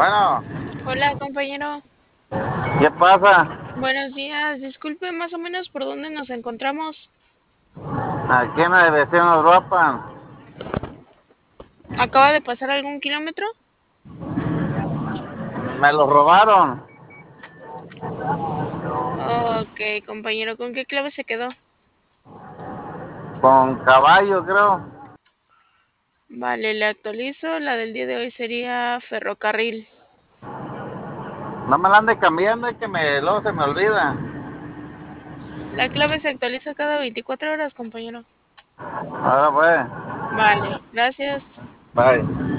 Bueno, Hola, compañero. ¿qué pasa? Buenos días. Disculpe, más o menos por dónde nos encontramos. Aquí en la dirección Europa ¿Acaba de pasar algún kilómetro? me lo robaron Ok, compañero, ¿con qué clave se quedó? con caballo, creo. Vale, le actualizo. La del día de hoy sería ferrocarril. No me la ande cambiando, es que luego se me olvida. La clave se actualiza cada 24 horas, compañero. Ahora pues, Vale, gracias. bye.